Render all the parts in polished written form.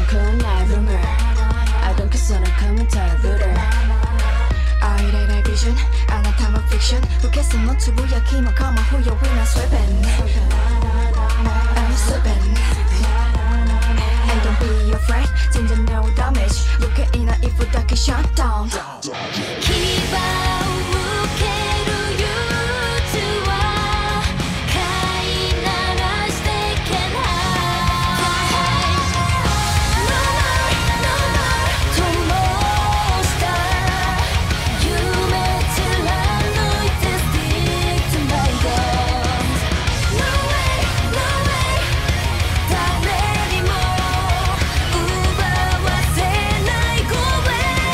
큰 나의 rumor I don't kiss on a commentator 아이래라 vision 아나 탐험 fiction 웃겠어 너 투부야 키만 come on who you win I'm sweeping I'm sweeping And don't be afraid 진짜 no damage Look at in a if you take a shut down 君は向ける憂鬱は飼いならして can hide No more, no more 灯した夢貫いて stick to my guns No way, no way 誰にも奪わせない Go away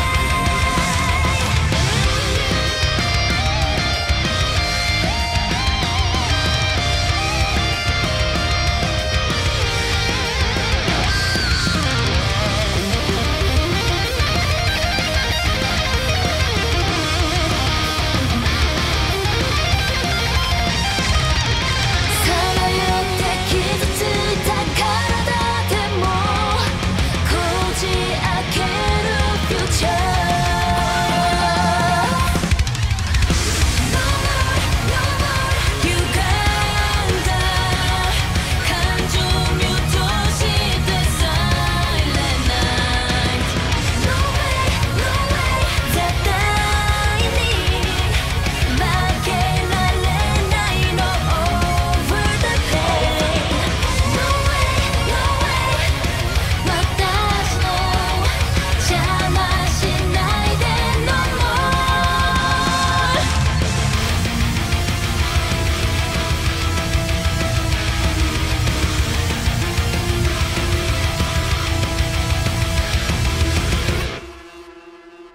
さまよって傷ついた体でもこじ開ける future No more, no more 歪んだ感情ミュートして silent night No way, no way 絶対に負けられないの over the pain No way, no way 私の邪魔しないで No more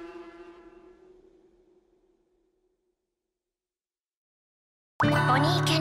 おにいけ